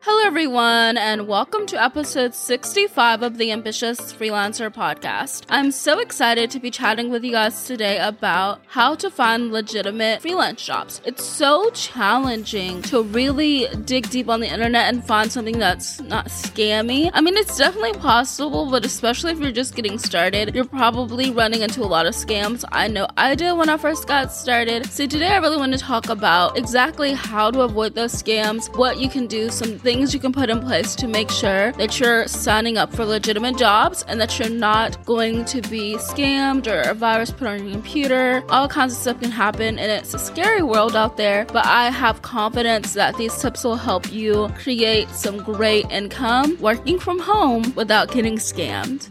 Hello everyone, and welcome to episode 65 of the Ambitious Freelancer podcast. I'm so excited to be chatting with you guys today about how to find legitimate freelance jobs. It's so challenging to really dig deep on the internet and find something that's not scammy. I mean, it's definitely possible, but especially if you're just getting started, you're probably running into a lot of scams. I know I did when I first got started. So today I really want to talk about exactly how to avoid those scams, what you can do, some things you can put in place to make sure that you're signing up for legitimate jobs and that you're not going to be scammed or a virus put on your computer. All kinds of stuff can happen, and it's a scary world out there, but I have confidence that these tips will help you create some great income working from home without getting scammed.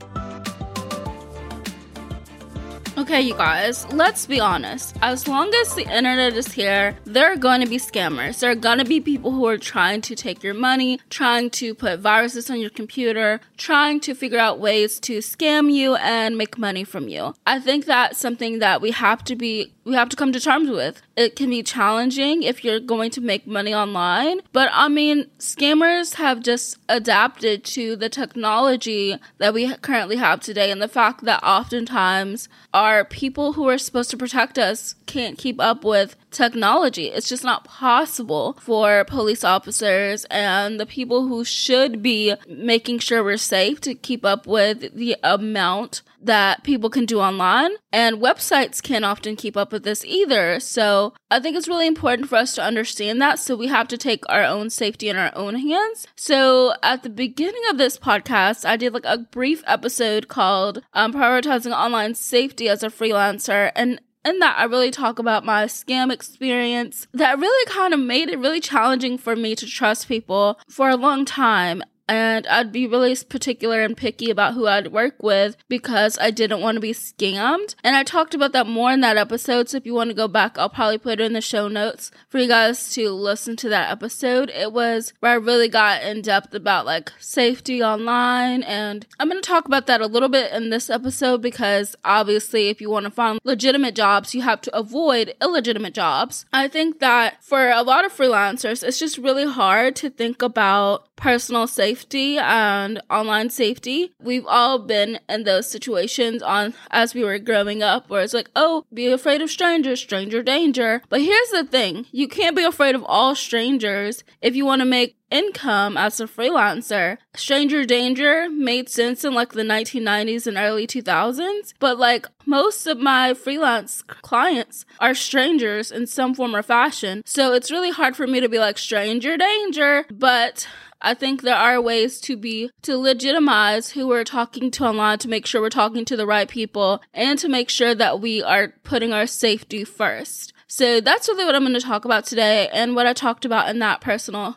Okay, you guys, let's be honest. As long as the internet is here, there are going to be scammers. There are going to be people who are trying to take your money, trying to put viruses on your computer, trying to figure out ways to scam you and make money from you. I think that's something that we have to come to terms with. It can be challenging if you're going to make money online, but I mean, scammers have just adapted to the technology that we currently have today, and the fact that oftentimes our people who are supposed to protect us can't keep up with technology. It's just not possible for police officers and the people who should be making sure we're safe to keep up with the amount that people can do online, and websites can't often keep up with this either. So I think it's really important for us to understand that, so we have to take our own safety in our own hands. So at the beginning of this podcast, I did like a brief episode called Prioritizing Online Safety as a Freelancer, and in that, I really talk about my scam experience that really kind of made it really challenging for me to trust people for a long time. And I'd be really particular and picky about who I'd work with because I didn't want to be scammed. And I talked about that more in that episode, so if you want to go back, I'll probably put it in the show notes for you guys to listen to that episode. It was where I really got in depth about like safety online, and I'm going to talk about that a little bit in this episode because obviously if you want to find legitimate jobs, you have to avoid illegitimate jobs. I think that for a lot of freelancers, it's just really hard to think about personal safety and online safety. We've all been in those situations as we were growing up where it's like, oh, be afraid of strangers, stranger danger. But here's the thing, you can't be afraid of all strangers if you want to make income as a freelancer. Stranger danger made sense in like the 1990s and early 2000s, but like most of my freelance clients are strangers in some form or fashion. So it's really hard for me to be like stranger danger, but I think there are ways to legitimize who we're talking to online, to make sure we're talking to the right people and to make sure that we are putting our safety first. So that's really what I'm going to talk about today, and what I talked about in that personal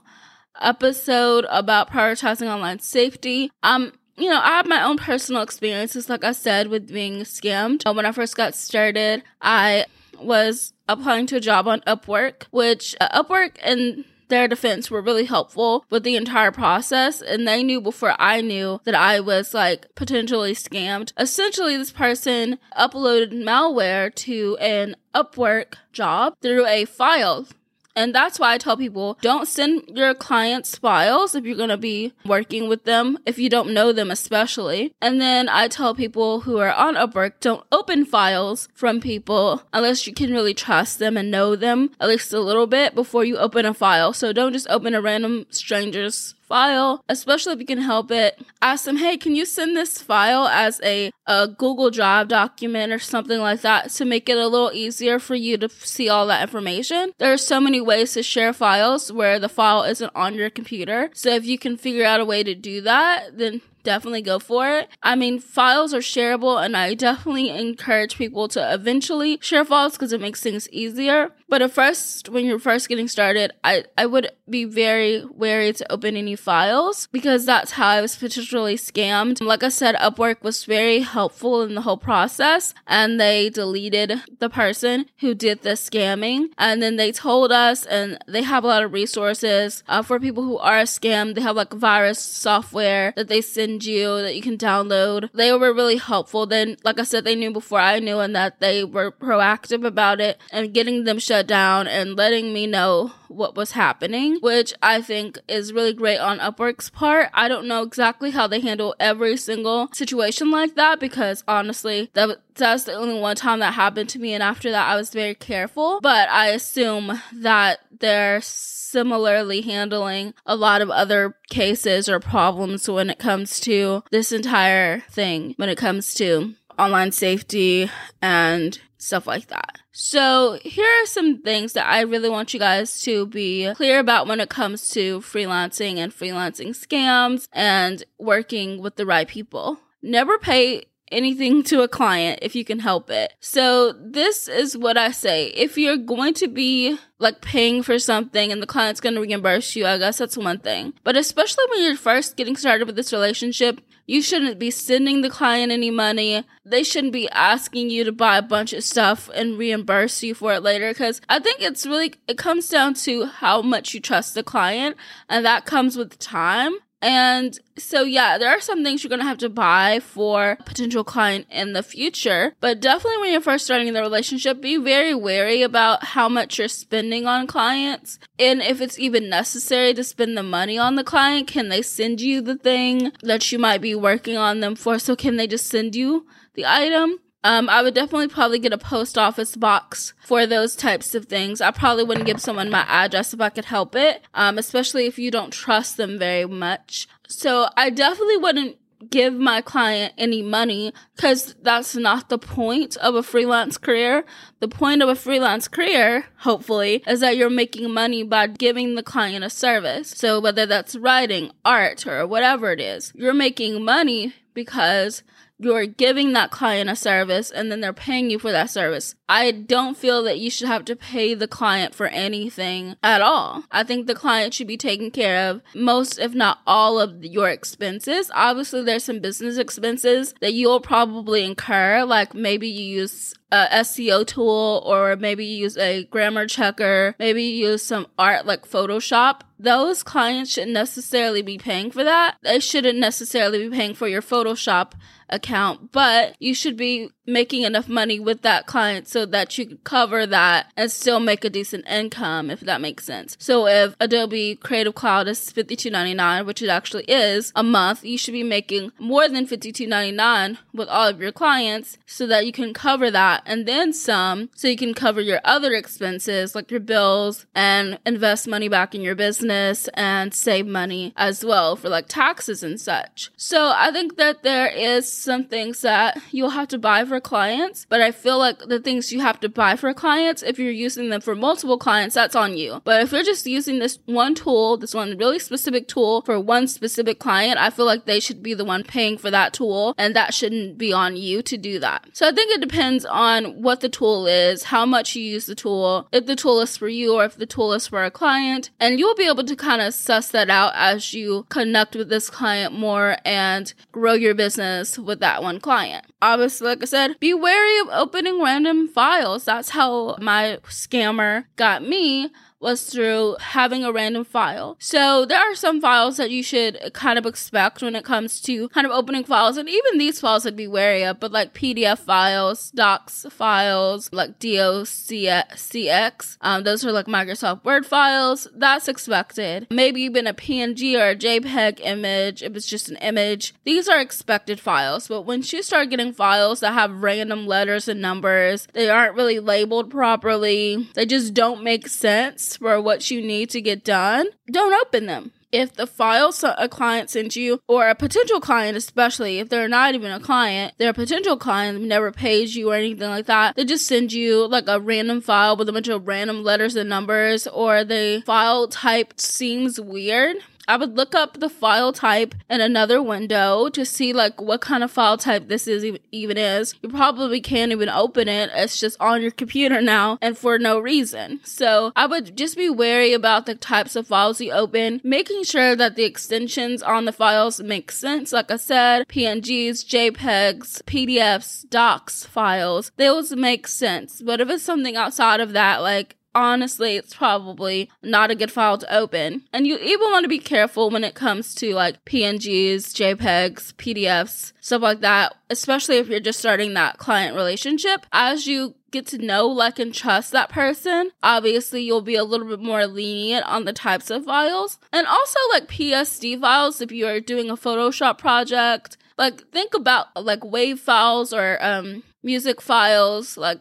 episode about prioritizing online safety. I have my own personal experiences, like I said, with being scammed. When I first got started, I was applying to a job on Upwork, which Upwork and their defense were really helpful with the entire process, and they knew before I knew that I was like potentially scammed. Essentially, this person uploaded malware to an Upwork job through a file. And that's why I tell people, don't send your clients files if you're going to be working with them, if you don't know them especially. And then I tell people who are on Upwork, don't open files from people unless you can really trust them and know them at least a little bit before you open a file. So don't just open a random stranger's file, especially if you can help it. Ask them, hey, can you send this file as a Google Drive document or something like that to make it a little easier for you to see all that information? There are so many ways to share files where the file isn't on your computer. So if you can figure out a way to do that, then definitely go for it. I mean, files are shareable, and I definitely encourage people to eventually share files because it makes things easier. But at first, when you're first getting started, I would be very wary to open any files because that's how I was potentially scammed. Like I said, Upwork was very helpful in the whole process, and they deleted the person who did the scamming. And then they told us, and they have a lot of resources for people who are scammed. They have like virus software that they send send you that you can download. They were really helpful. Then, like I said, they knew before I knew, and that they were proactive about it and getting them shut down and letting me know what was happening, which I think is really great on Upwork's part. I don't know exactly how they handle every single situation like that, because honestly, that's the only one time that happened to me, and after that I was very careful. But I assume that they're similarly handling a lot of other cases or problems when it comes to this entire thing, when it comes to online safety and stuff like that. So here are some things that I really want you guys to be clear about when it comes to freelancing and freelancing scams and working with the right people. Never pay anything to a client if you can help it. So this is what I say. If you're going to be like paying for something and the client's going to reimburse you, I guess that's one thing. But especially when you're first getting started with this relationship, you shouldn't be sending the client any money. They shouldn't be asking you to buy a bunch of stuff and reimburse you for it later, because I think it comes down to how much you trust the client, and that comes with time. And so, yeah, there are some things you're going to have to buy for a potential client in the future. But definitely when you're first starting the relationship, be very wary about how much you're spending on clients. And if it's even necessary to spend the money on the client, can they send you the thing that you might be working on them for? So can they just send you the item? I would definitely probably get a post office box for those types of things. I probably wouldn't give someone my address if I could help it, especially if you don't trust them very much. So I definitely wouldn't give my client any money, because that's not the point of a freelance career. The point of a freelance career, hopefully, is that you're making money by giving the client a service. So whether that's writing, art, or whatever it is, you're making money because you're giving that client a service and then they're paying you for that service. I don't feel that you should have to pay the client for anything at all. I think the client should be taking care of most, if not all, of your expenses. Obviously, there's some business expenses that you'll probably incur, like maybe you use a SEO tool, or maybe you use a grammar checker, maybe you use some art like Photoshop. Those clients shouldn't necessarily be paying for that. They shouldn't necessarily be paying for your Photoshop account, but you should be making enough money with that client so that you can cover that and still make a decent income, if that makes sense. So if Adobe Creative Cloud is $52.99, which it actually is a month, you should be making more than $52.99 with all of your clients so that you can cover that and then some, so you can cover your other expenses like your bills and invest money back in your business and save money as well for like taxes and such. So I think that there is some things that you'll have to buy for clients, but I feel like the things you have to buy for clients, if you're using them for multiple clients, that's on you. But if you're just using this one tool, this one really specific tool for one specific client, I feel like they should be the one paying for that tool, and that shouldn't be on you to do that. So I think it depends on what the tool is, how much you use the tool, if the tool is for you or if the tool is for a client, and you'll be able to kind of suss that out as you connect with this client more and grow your business with that one client. Obviously, like I said, be wary of opening random files. That's how my scammer got me, was through having a random file. So there are some files that you should kind of expect when it comes to kind of opening files, and even these files I'd be wary of, but like PDF files, docs files, like DOCX, those are like Microsoft Word files, that's expected. Maybe even a PNG or a JPEG image, if it's just an image, these are expected files. But when you start getting files that have random letters and numbers, they aren't really labeled properly, they just don't make sense for what you need to get done, don't open them. If the files a client sends you, or a potential client, especially if they're not even a client, they're a potential client, never pays you or anything like that, they just send you like a random file with a bunch of random letters and numbers, or the file type seems weird, I would look up the file type in another window to see like what kind of file type this is even is. You probably can't even open it. It's just on your computer now and for no reason. So I would just be wary about the types of files you open, making sure that the extensions on the files make sense. Like I said, PNGs, JPEGs, PDFs, docs files, those make sense. But if it's something outside of that, like honestly, it's probably not a good file to open. And you even want to be careful when it comes to like PNGs, JPEGs, PDFs, stuff like that, especially if you're just starting that client relationship. As you get to know, like, and trust that person, obviously you'll be a little bit more lenient on the types of files. And also like PSD files, if you are doing a Photoshop project, like think about like WAV files or music files, like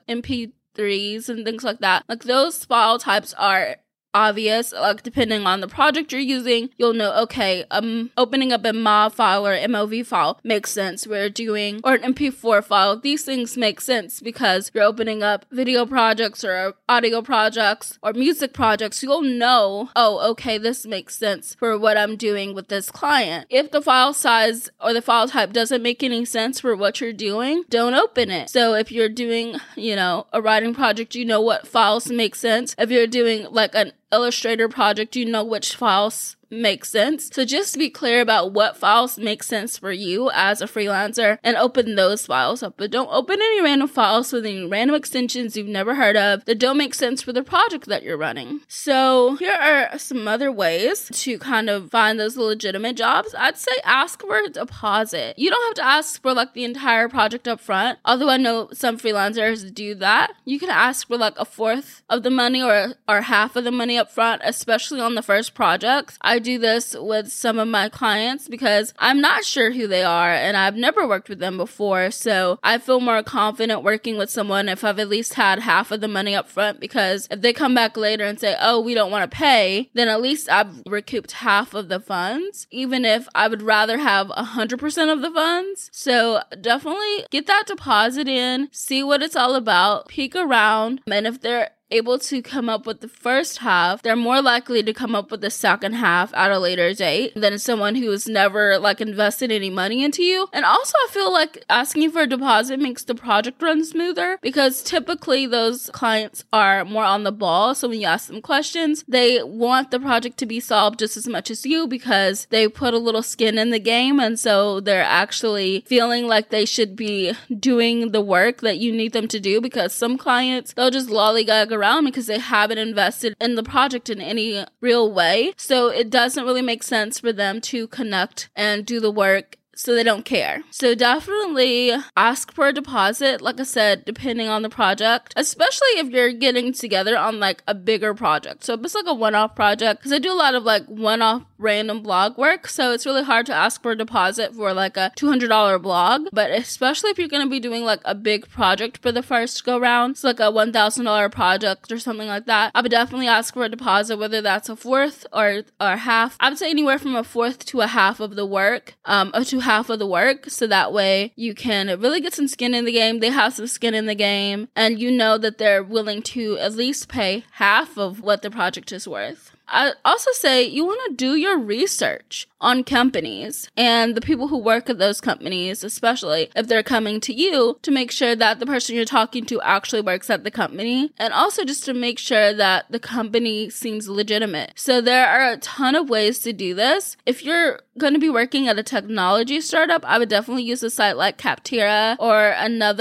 MP3s and things like that. Like those file types are obvious, like depending on the project you're using, you'll know, okay, opening up a MOV file or MOV file makes sense. We're doing, or an MP4 file, these things make sense because you're opening up video projects or audio projects or music projects. You'll know, oh, okay, this makes sense for what I'm doing with this client. If the file size or the file type doesn't make any sense for what you're doing, don't open it. So if you're doing, a writing project, you know what files make sense. If you're doing like an Illustrator project, you know which files make sense. So just be clear about what files make sense for you as a freelancer and open those files up. But don't open any random files with any random extensions you've never heard of that don't make sense for the project that you're running. So here are some other ways to kind of find those legitimate jobs. I'd say ask for a deposit. You don't have to ask for like the entire project up front, although I know some freelancers do that. You can ask for like a fourth of the money or half of the money up front, especially on the first projects. I do this with some of my clients because I'm not sure who they are and I've never worked with them before, so I feel more confident working with someone if I've at least had half of the money up front, because if they come back later and say, oh, we don't want to pay, then at least I've recouped half of the funds, even if I would rather have 100% of the funds. So definitely get that deposit in, see what it's all about, peek around, and if they're able to come up with the first half, they're more likely to come up with the second half at a later date than someone who's never like invested any money into you. And also I feel like asking for a deposit makes the project run smoother because typically those clients are more on the ball. So when you ask them questions, they want the project to be solved just as much as you because they put a little skin in the game, and so they're actually feeling like they should be doing the work that you need them to do, because some clients, they'll just lollygag around because they haven't invested in the project in any real way. So it doesn't really make sense for them to connect and do the work, so they don't care. So definitely ask for a deposit, like I said, depending on the project, especially if you're getting together on like a bigger project. So if it's like a one-off project, because I do a lot of like one-off random blog work, so it's really hard to ask for a deposit for like a $200 blog. But especially if you're going to be doing like a big project for the first go round, so like a $1,000 project or something like that, I would definitely ask for a deposit, whether that's a fourth or half. I would say anywhere from a fourth to a half of the work, or to half of the work, so that way you can really get some skin in the game. They have some skin in the game, and you know that they're willing to at least pay half of what the project is worth. I also say you want to do your research on companies and the people who work at those companies, especially if they're coming to you, to make sure that the person you're talking to actually works at the company, and also just to make sure that the company seems legitimate. So there are a ton of ways to do this. If you're going to be working at a technology startup, I would definitely use a site like Capterra or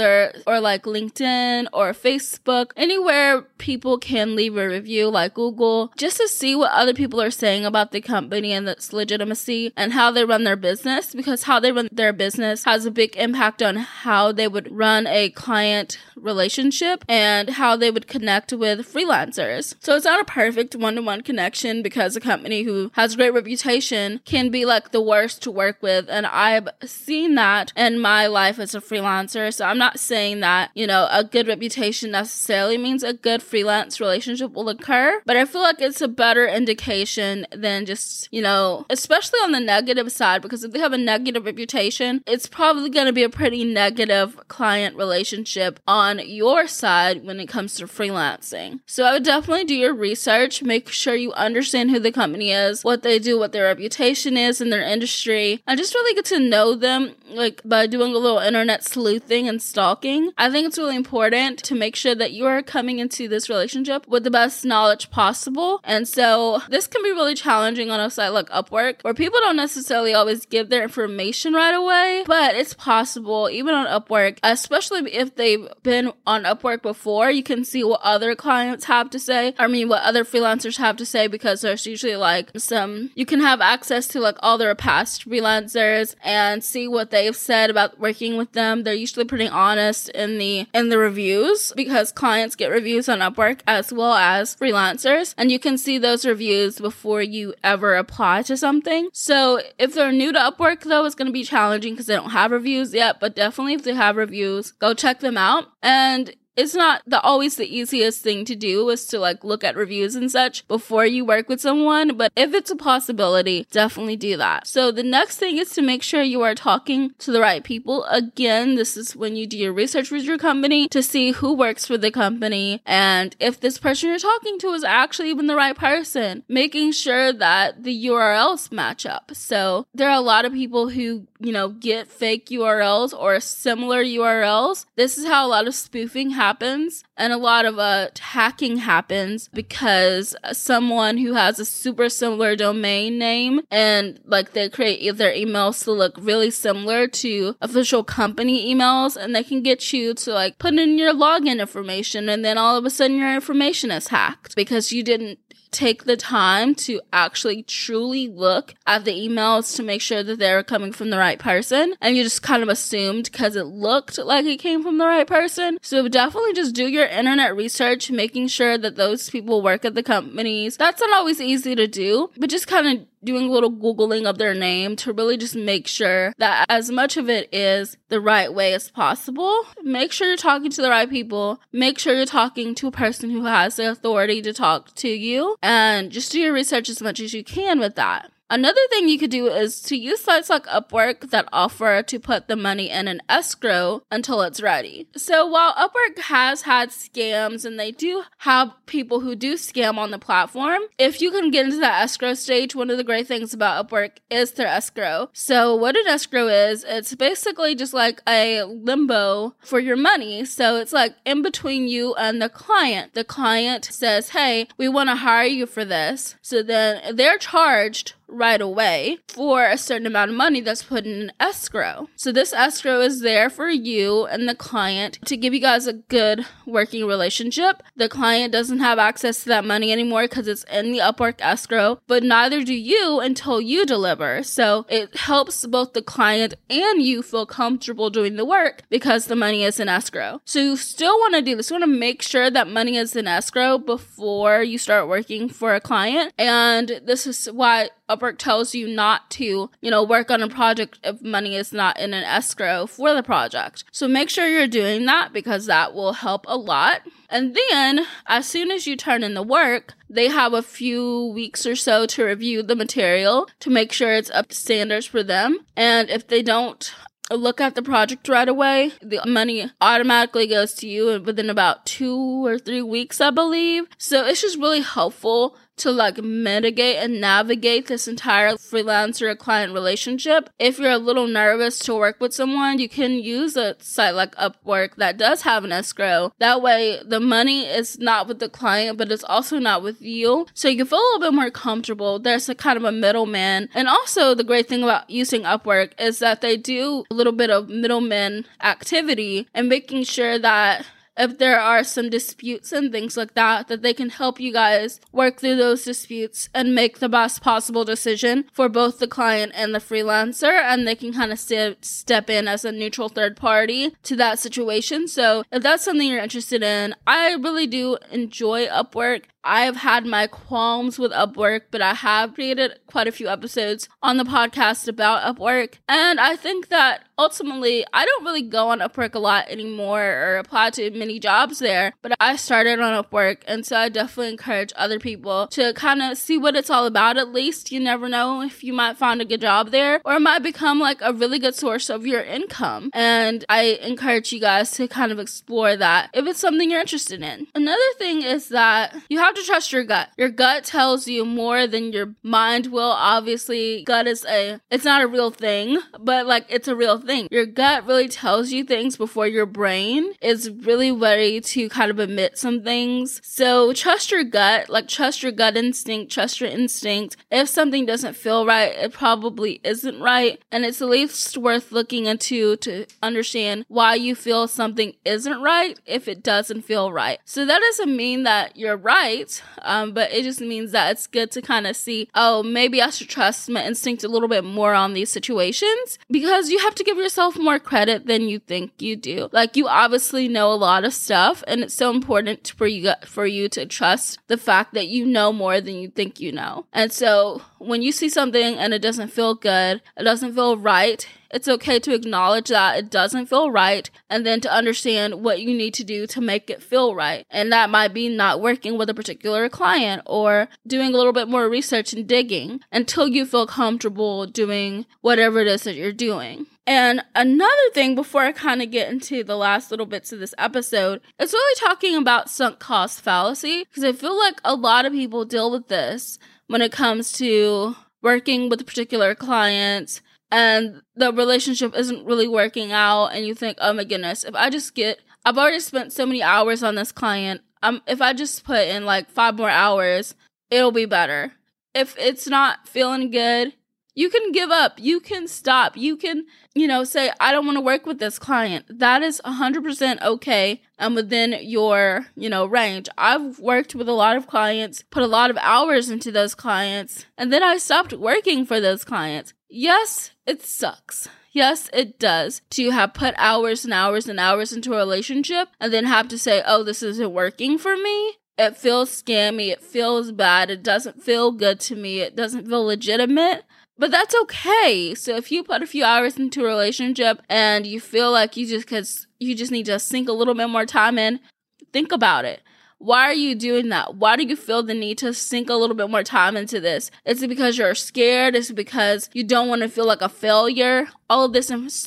like LinkedIn or Facebook, anywhere people can leave a review, like Google, just to see what other people are saying about the company and its legitimacy and how they run their business, because how they run their business has a big impact on how they would run a client relationship and how they would connect with freelancers. So it's not a perfect one-to-one connection, because a company who has a great reputation can be like the worst to work with, and I've seen that in my life as a freelancer. So I'm not saying that, a good reputation necessarily means a good freelance relationship will occur, but I feel like it's a better indication than just, especially on the negative side, because if they have a negative reputation, it's probably going to be a pretty negative client relationship on your side when it comes to freelancing. So I would definitely do your research, make sure you understand who the company is, what they do, what their reputation is in their industry, and just really get to know them, like by doing a little internet sleuthing and stalking. I think it's really important to make sure that you are coming into this relationship with the best knowledge possible. And so this can be really challenging on a site like Upwork, where people people don't necessarily always give their information right away, but it's possible, even on Upwork, especially if they've been on Upwork before, you can see what other clients have to say. What other freelancers have to say, because there's usually you can have access to all their past freelancers and see what they've said about working with them. They're usually pretty honest in the reviews, because clients get reviews on Upwork as well as freelancers, and you can see those reviews before you ever apply to something. So if they're new to Upwork, though, it's going to be challenging because they don't have reviews yet, but definitely if they have reviews, go check them out. And it's not always the easiest thing to do is to look at reviews and such before you work with someone, but if it's a possibility, definitely do that. So the next thing is to make sure you are talking to the right people. Again, this is when you do your research with your company to see who works for the company and if this person you're talking to is actually even the right person, making sure that the URLs match up. So there are a lot of people who get fake URLs or similar URLs. This is how a lot of spoofing happens, and a lot of hacking happens because someone who has a super similar domain name and they create their emails to look really similar to official company emails, and they can get you to put in your login information, and then all of a sudden your information is hacked because you didn't take the time to actually truly look at the emails to make sure that they're coming from the right person, and you just kind of assumed because it looked like it came from the right person. So definitely just do your internet research, making sure that those people work at the companies. That's not always easy to do, but just kind of doing a little Googling of their name to really just make sure that as much of it is the right way as possible. Make sure you're talking to the right people. Make sure you're talking to a person who has the authority to talk to you, and just do your research as much as you can with that. Another thing you could do is to use sites like Upwork that offer to put the money in an escrow until it's ready. So while Upwork has had scams, and they do have people who do scam on the platform, if you can get into that escrow stage, one of the great things about Upwork is their escrow. So what an escrow is, it's basically just like a limbo for your money. So it's in between you and the client. The client says, hey, we want to hire you for this. So then they're charged right away for a certain amount of money that's put in an escrow. So this escrow is there for you and the client to give you guys a good working relationship. The client doesn't have access to that money anymore because it's in the Upwork escrow, but neither do you until you deliver. So it helps both the client and you feel comfortable doing the work because the money is in escrow. So you still want to do this. You want to make sure that money is in escrow before you start working for a client. And this is why Upwork tells you not to, work on a project if money is not in an escrow for the project. So make sure you're doing that because that will help a lot. And then as soon as you turn in the work, they have a few weeks or so to review the material to make sure it's up to standards for them. And if they don't look at the project right away, the money automatically goes to you within about 2 or 3 weeks, I believe. So it's just really helpful to mitigate and navigate this entire freelancer client relationship. If you're a little nervous to work with someone, you can use a site like Upwork that does have an escrow. That way the money is not with the client, but it's also not with you. So you can feel a little bit more comfortable. There's a kind of a middleman. And also the great thing about using Upwork is that they do a little bit of middleman activity and making sure that if there are some disputes and things like that, that they can help you guys work through those disputes and make the best possible decision for both the client and the freelancer, and they can kind of step in as a neutral third party to that situation. So if that's something you're interested in, I really do enjoy Upwork. I've had my qualms with Upwork, but I have created quite a few episodes on the podcast about Upwork. And I think that ultimately, I don't really go on Upwork a lot anymore or apply to many jobs there, but I started on Upwork. And so I definitely encourage other people to kind of see what it's all about. At least you never know if you might find a good job there, or it might become a really good source of your income. And I encourage you guys to kind of explore that if it's something you're interested in. Another thing is that you have have to trust your gut. Your gut tells you more than your mind will. Obviously, gut is it's not a real thing, but like it's a real thing. Your gut really tells you things before your brain is really ready to kind of admit some things. So trust your gut, like trust your gut instinct, trust your instinct. If something doesn't feel right, it probably isn't right. And it's at least worth looking into to understand why you feel something isn't right if it doesn't feel right. So that doesn't mean that you're right, but it just means that it's good to kind of see, oh, maybe I should trust my instinct a little bit more on these situations, because you have to give yourself more credit than you think you do. Like, you obviously know a lot of stuff, and it's so important for you to trust the fact that you know more than you think you know. And so when you see something and it doesn't feel good, it doesn't feel right, it's okay to acknowledge that it doesn't feel right, and then to understand what you need to do to make it feel right. And that might be not working with a particular client, or doing a little bit more research and digging until you feel comfortable doing whatever it is that you're doing. And another thing, before I kind of get into the last little bits of this episode, it's really talking about sunk cost fallacy, because I feel like a lot of people deal with this when it comes to working with particular clients, and the relationship isn't really working out, and you think, oh my goodness, I've already spent so many hours on this client, if I just put in like 5 more hours, it'll be better. If it's not feeling good, you can give up, you can stop, you can, say, I don't want to work with this client. That is 100% okay and within your, range. I've worked with a lot of clients, put a lot of hours into those clients, and then I stopped working for those clients. Yes, it sucks. Yes, it does to have put hours and hours and hours into a relationship and then have to say, oh, this isn't working for me. It feels scammy. It feels bad. It doesn't feel good to me. It doesn't feel legitimate. But that's okay. So if you put a few hours into a relationship and you feel like you just need to sink a little bit more time in, think about it. Why are you doing that? Why do you feel the need to sink a little bit more time into this? Is it because you're scared? Is it because you don't want to feel like a failure? All of this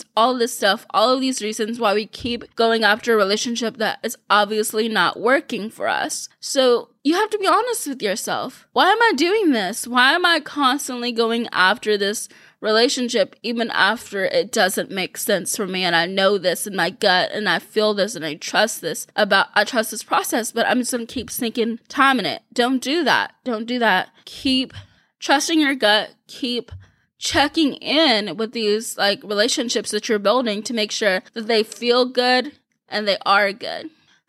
stuff, all of these reasons why we keep going after a relationship that is obviously not working for us. So you have to be honest with yourself. Why am I doing this? Why am I constantly going after this relationship even after it doesn't make sense for me, and I know this in my gut, and I feel this, and I trust this process, but I'm just gonna keep sinking time in it? Don't do that. Keep trusting your gut. Keep checking in with these relationships that you're building to make sure that they feel good and they are good.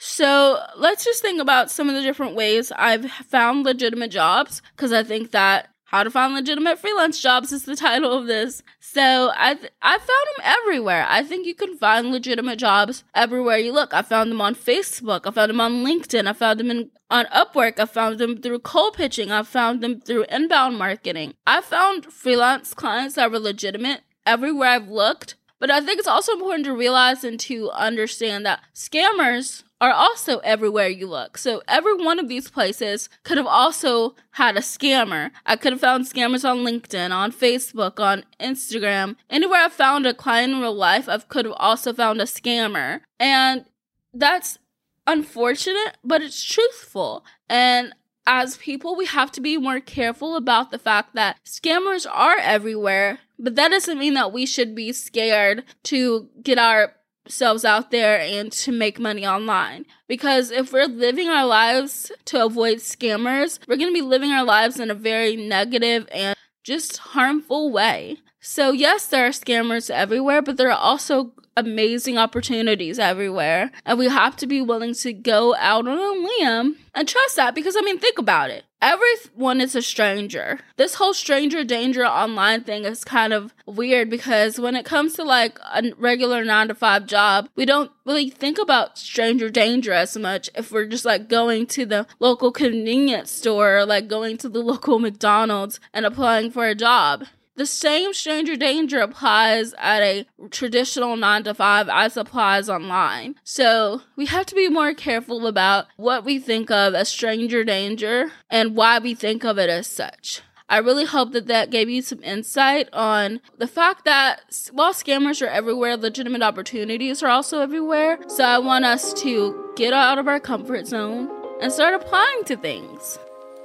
So let's just think about some of the different ways I've found legitimate jobs, because I think that How to Find Legitimate Freelance Jobs is the title of this. So I found them everywhere. I think you can find legitimate jobs everywhere you look. I found them on Facebook. I found them on LinkedIn. I found them on Upwork. I found them through cold pitching. I found them through inbound marketing. I found freelance clients that were legitimate everywhere I've looked. But I think it's also important to realize and to understand that scammers are also everywhere you look. So every one of these places could have also had a scammer. I could have found scammers on LinkedIn, on Facebook, on Instagram. Anywhere I found a client in real life, I could have also found a scammer. And that's unfortunate, but it's truthful. And as people, we have to be more careful about the fact that scammers are everywhere, but that doesn't mean that we should be scared to get ourselves out there and to make money online. Because if we're living our lives to avoid scammers, we're going to be living our lives in a very negative and just harmful way. So yes, there are scammers everywhere, but there are also amazing opportunities everywhere. And we have to be willing to go out on a limb and trust that, because, think about it. Everyone is a stranger. This whole stranger danger online thing is kind of weird, because when it comes to a regular 9-to-5 job, we don't really think about stranger danger as much if we're just going to the local convenience store or going to the local McDonald's and applying for a job. The same stranger danger applies at a traditional 9-to-5 as applies online. So we have to be more careful about what we think of as stranger danger and why we think of it as such. I really hope that gave you some insight on the fact that while scammers are everywhere, legitimate opportunities are also everywhere. So I want us to get out of our comfort zone and start applying to things.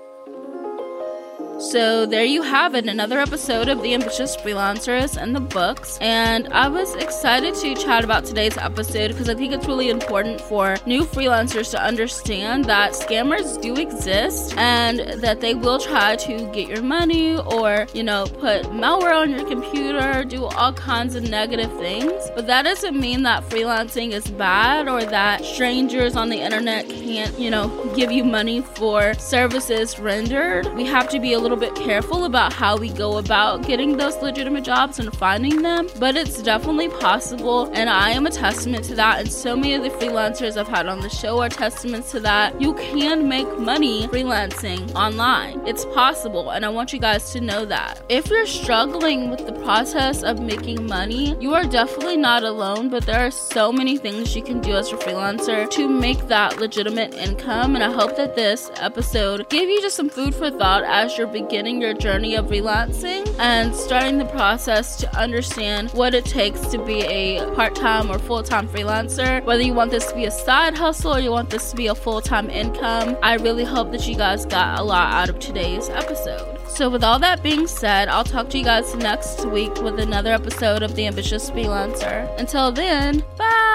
So there you have it, another episode of The Ambitious Freelancers and the books. And I was excited to chat about today's episode because I think it's really important for new freelancers to understand that scammers do exist and that they will try to get your money or, put malware on your computer, do all kinds of negative things. But that doesn't mean that freelancing is bad or that strangers on the internet can't, give you money for services rendered. We have to be a little bit careful about how we go about getting those legitimate jobs and finding them, but it's definitely possible, and I am a testament to that, and so many of the freelancers I've had on the show are testaments to that. You can make money freelancing online. It's possible, and I want you guys to know that. If you're struggling with the process of making money, you are definitely not alone, but there are so many things you can do as a freelancer to make that legitimate income, and I hope that this episode gave you just some food for thought as you're beginning your journey of freelancing and starting the process to understand what it takes to be a part-time or full-time freelancer. Whether you want this to be a side hustle or you want this to be a full-time income, I really hope that you guys got a lot out of today's episode. So with all that being said, I'll talk to you guys next week with another episode of The Ambitious Freelancer. Until then, bye!